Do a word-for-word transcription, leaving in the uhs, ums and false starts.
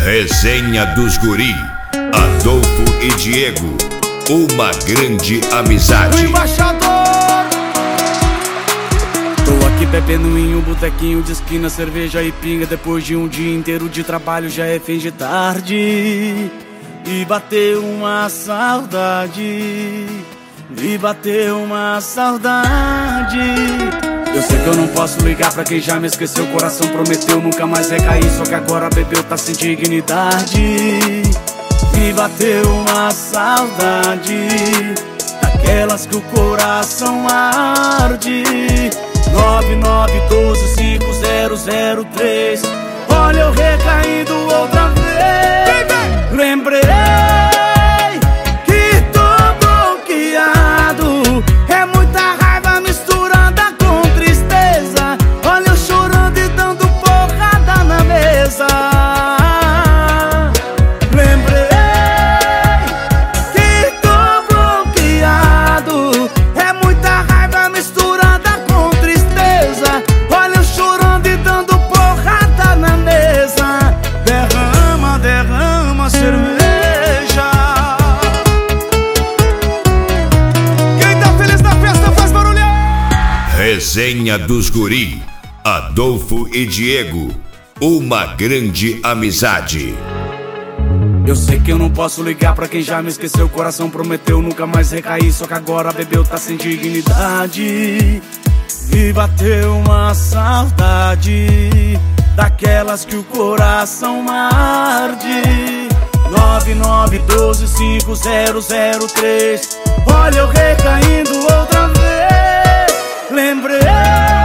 Resenha dos Guri, Adolfo e Diego, uma grande amizade. O embaixador. Tô aqui bebendo em um botequinho de esquina, cerveja e pinga. Depois de um dia inteiro de trabalho já é fim de tarde. E bateu uma saudade, e bateu uma saudade. Eu sei que eu não posso ligar pra quem já me esqueceu. O coração prometeu nunca mais recair, só que agora bebeu, tá sem dignidade. E bateu uma saudade, daquelas que o coração arde. Nove nove um dois cinco zero zero três. Olha eu recaindo outra vez. Lembrei que tô bloqueado. É muita raiva misturada com tristeza. Olha eu chorando e dando porrada na mesa. Lembrei que tô bloqueado. É muita raiva misturada com tristeza. Olha eu chorando e dando porrada na mesa. Derrama, derrama cerveja. Quem tá feliz na festa faz barulhão. Resenha dos Guri, Adolfo e Diego, uma grande amizade. Eu sei que eu não posso ligar pra quem já me esqueceu. O coração prometeu nunca mais recair, só que agora bebeu, tá sem dignidade. E bateu uma saudade, daquelas que o coração arde. Nove nove um dois cinco zero zero três. Olha eu recaindo outra vez. Lembrei